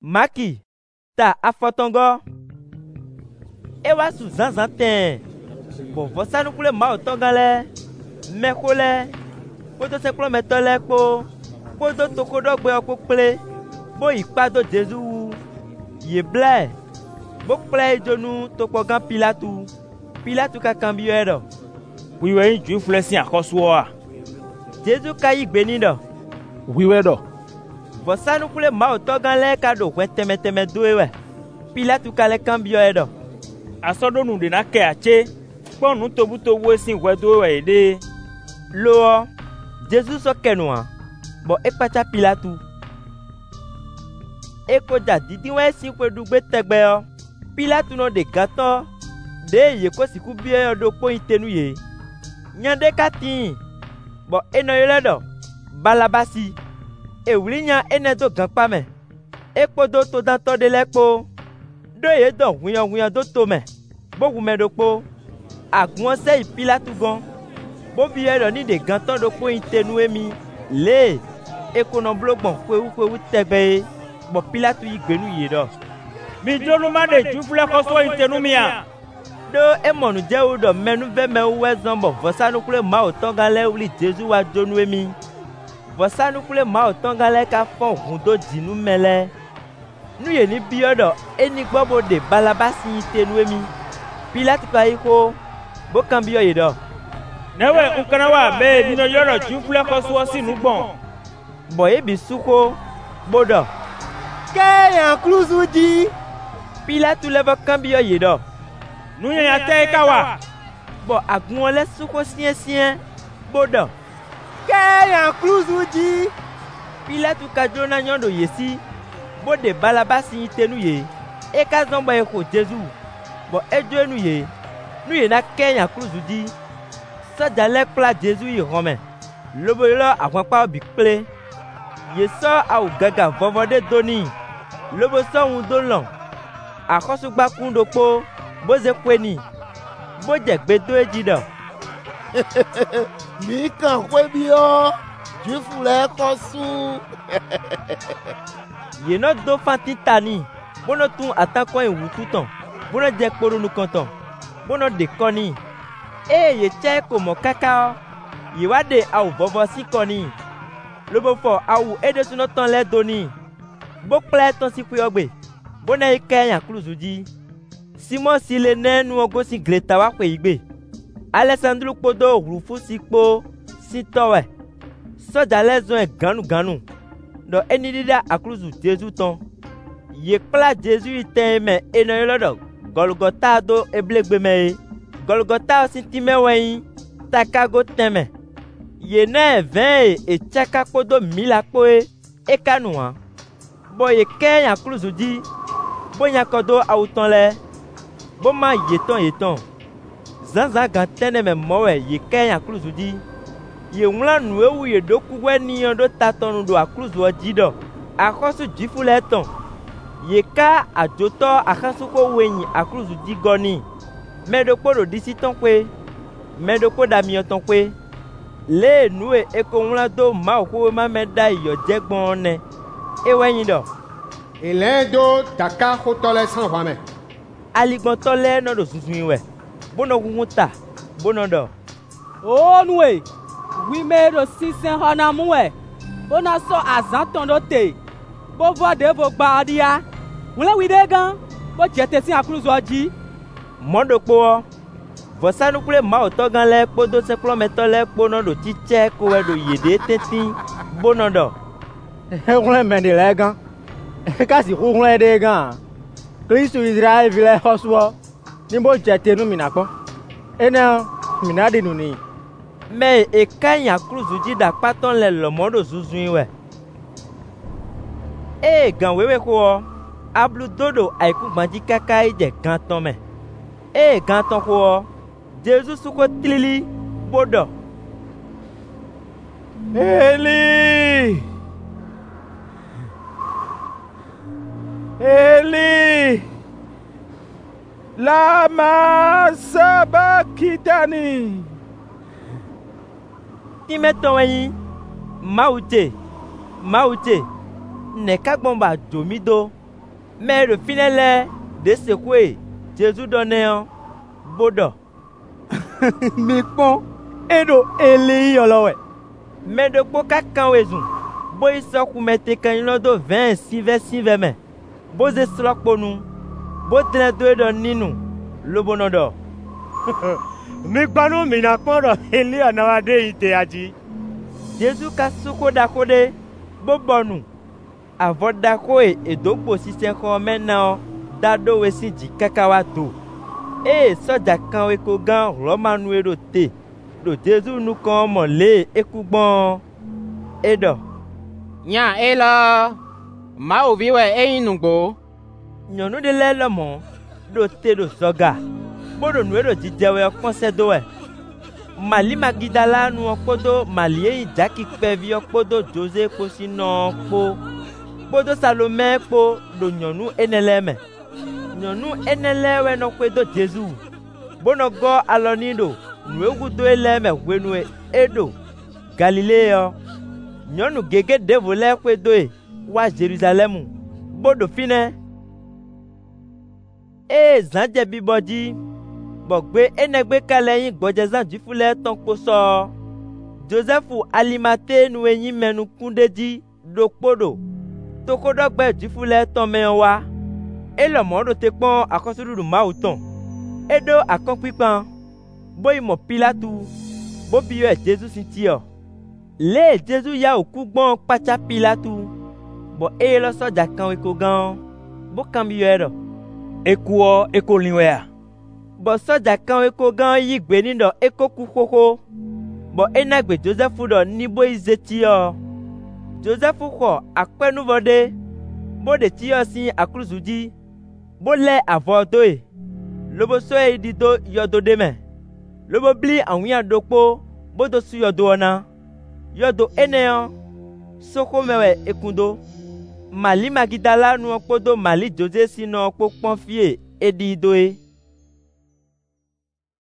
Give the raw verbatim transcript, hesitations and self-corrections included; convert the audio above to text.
Maki ta afɔtɔngɔ ewa su zanzan tɛn bɔn vɔsanukule mawo tɔgã lɛ mɛko lɛ kpoto sɛkplɔmɛtɔ lɛ kpo kpoto tokodɔgbɛɔ kpo kple bo yi kpa do Jesu wu ye blɛ bo kplɛ yi dzonu tokpɔgã Pilatu. Pilatu ka kanbiɔɛ dɔ. Wiwɛ yi Juifu lɛ si axɔsuɔa? Jesu ka yi gbeni dɔ. Wiwɛ dɔ. Vɔsanukule mawo tɔgã lɛ ka ɖo hwɛ tɛmɛtɛmɛ doe wɛ. Pilatu ka lɛ kanbiɔɛ dɔ. Asɔɖonu ɖe na kɛ atse kpɔ nutobutowoe si hwɛ doe wɛ yi ɖe. Loɔ Jesu sɔ kɛnua bɔn ekpatsa Pilatu. Eko dza didi wɛ si ƒe ɖugbe tɛgbɛɔ. Pilatu nɔ ɖe gãtɔ ɖe ye ko siku biɛ ɖo kpo yi tenu ye. Nya ɖeka tii bɔn enɔ yi lɛ ɖɔ Balabasi. Ewli nya ene do gãkpa me. Ekpodo todãtɔ ɖe lɛ kpo. Ɖo ye dɔ hunyɔhunyɔ do tome. Bo hume ɖo kpo. Aguɔ sɛ yi Pilatu gɔn. Bo biɛ ɖɔ ni ɖe gãtɔ ɖo kpo yi tenu emi. Le eko nɔ blo gbɔn ƒewu ƒewu tɛgbɛ ye. Bɔn Pilatu yi gbenu yi ɖɔ. Mi dzonu ma ɖe Juifu lɛ xɔsɔ yi tenu mia. Ɖo emɔnudzewu ɖɔ mɛnuvɛmɛwu wɛ zɔn bɔ vɔsanukule mawo tɔgã lɛ wli Jesu wa dzonu emi. Vɔsanukule mawo tɔgã lɛ ka fɔ hun do dzinu mɛ lɛ. Nu ye ni biɔ ɖɔ eni gbɔ bo ɖe Balabasi yi tenu emi. Pilatu ka yi ko bo kan biɔ yi ɖɔ. Ne wɛ nkana wa be minɔ yɔ ɖɔ Juifu lɛ xɔsɔ si nu gbɔn. Bɔn ye bi su ko bo ɖɔ. Kɛ yan kluzu dzi. Pilatu lɛ bɔ kan biɔ yi ɖɔ. Nunyanya tɛ yi ka wa. Bɔn aguɔ lɛ su ko siɛsiɛ bo ɖɔ. Kɛ yan kluzu dzi. Pilatu ka dzro na nyɔnu ye si bo ɖe Balabasi yi tenu ye. E ka zɔn bɔ ye xɔ Jesu bɔn edzo enu ye. Nu ye na kɛ yan kluzu dzi. Sɔdza lɛ kpla Jesu yi xɔme. Lobo lɔ ahɔnkpawo bi kple. Ye sɔ awu gaga vɔvɔ ɖe do nɛ. Lobo sɔ ŋu do lɔ. Axɔsugba kun ɖo kpo bo ze koe ni. Bo dze gbe do edzi ɖɔ. Mi kan koe biɔ. Juifu lɛ kɔsu. Ye nɔ do fanti ta ni. Bo nɔ tun atakɔ yi wu tutɔ. Bo nɔ dze kpoɖonu kɔntɔ. Bo nɔ ɖe kɔ ni. Eye ye tsɛ ko mɔ kaka. Ye wa ɖe awu vɔvɔ si kɔ ni. Lobo fɔ awu eɖesunɔtɔ lɛ do ni. Bo kplɛ tɔn si ƒe gbe. Bo ne yi kɛ yan kluzu dzi. Simɔ si le ne nuwɔgo si gleta wa ƒe yi gbe. Alessandru kpodo ʋlufu si kpo si tɔwɛ. Sɔdza lɛ zɔn ganu ganu. Ɖɔ eni ɖiɖa akluzu Jesu tɔn. Ye kpla Jesu yi tɛ me enɔ yi lɔ ɖɔ Gɔlgɔta do eblegbe me ye. Gɔlgɔta si ti mɛ wɛnyi. Takago tɛmɛ. Ye ne vɛn ye etsaka kpodo mi la kpoe. Eka nua. Bɔn ye kɛ yan kluzu dzi. Bo nyakɔ do awu tɔn lɛ. Bo ma yetɔn yetɔn. Zanzan gan tɛnɛ mɛ mɔwɛ ye kɛ yan kluzu dzi. Ye ŋlɔ nu ewu ye ɖoku wɛ niyɔ ɖo tatɔnu ɖo akluzuɔ dzi ɖɔ. Axɔsu Juifu lɛ tɔn. Ye ka adzotɔ axasukɔ wenyi akluzu dzi gɔni. Mɛ ɖokpo ɖo ɖisi tɔn koe. Mɛ ɖokpo ɖa miɔ tɔn koe. Le nue eko ŋlɔ do Mawu ƒe ma mɛ da yɔdze gbɔn nɛ. Ewɛ nyi ɖɔ. Ilɛ do daka xotɔ lɛ sãn ʋa mɛ. Aligbɔntɔ lɛ nɔ ɖo zuzui wɛ. Bonɔ ʋuʋu ta. Bonɔ ɖɔ. O nue. Wi me ɖo sisɛ xɔ na mu wɛ. Bona sɔ azãtɔn ɖo te. Bo vɔ ɖe vo gba ɖia. Ŋlɛ wi ɖe gã. Bo dze te si akluzuɔ dzi. Mɔɖokpoɔ. Vɔsanukule mawo tɔgã lɛ kpodo sɛkplɔmɛtɔ lɛ kpo nɔ ɖo tsitsɛ ko wɛ ɖo yi ɖe teti. Bonɔ ɖɔ. Eŋlɛ mɛ de lɛ gã. Eka si ƒuƒlɛ ɖe gã. Kristu Israelvi lɛ xɔsɔ. Ni bo dze te nu mina kpɔ. Ene mina ɖi nu ni. Mɛ eka yan kluzu dzi ɖakpatɔ le lɔmɔ ɖo zuzui wɛ. Eye gã wewe xɔ. Ablu do ɖo ayikugbãdzi kaka yi dze gãtɔ me. Eye gãtɔ xɔ. Jesu suko tlili bo ɖɔ. Eli. Eli. Lama sabakitani. Time tɔwɛnyi. Mawu dze. Mawu dze. Nɛka gbɔn ba domi do. mais le finale de secoué Jésus donnait bodo mi pon edo eli olowe mais de ko ka kan wezun boy so ku mete kan lo do vingt six vers six vers me bo ze slok ponu bo tene do do ninu lobonodo mi gbanu mi na pon do eli anawade ite aji Jésus ka suko dakode bo bonu avodako e edogbo sisen ko mena dado we si ji kakawa do e soja kan we ko gan romanu ero te do Jésus nu kan mo le ekugbon edo nya elo ma o viwe e inugbo nyonu de le lomo do te do soga bodo nu ero jijewe konse do e Mali Magidala nu opodo Mali e jaki pevi opodo Jose ko sino po podo Salome po do nyonu eneleme nyonu enelewe no kwedo Jésus bono go alonido nu egudo eleme wenu edo Galileo nyonu gege devole kwedo e wa Jerusalemu bodo fine e zanje biboji bogbe enegbe kaleyin gbojezan jifule ton ko so Joseph alimate nu eyin menu kundeji do podo tokodogbe jifule ton me wa elomo do te pon akosuru ma uton edo akon pipan boy mo Pilatu bo biyo e Jesus sintio le Jesus ya okugbon pacha Pilatu bo e lo soja kan we ko gan bo kan biyo ero ekuo ekolinwea bo soja kan we ko gan yi gbe ni do ekoku koko bo enagbe Joseph do ni bo izetio Joseph ko apenu vode bo de tio sin akruzuji bo le avodo e lobo so e dido yodo de me lobo bli awin adokpo bo do su yodo ona yodo eneo soko mewe ekundo Mali Magidala nu opodo Mali Jose sino opopon fie edido e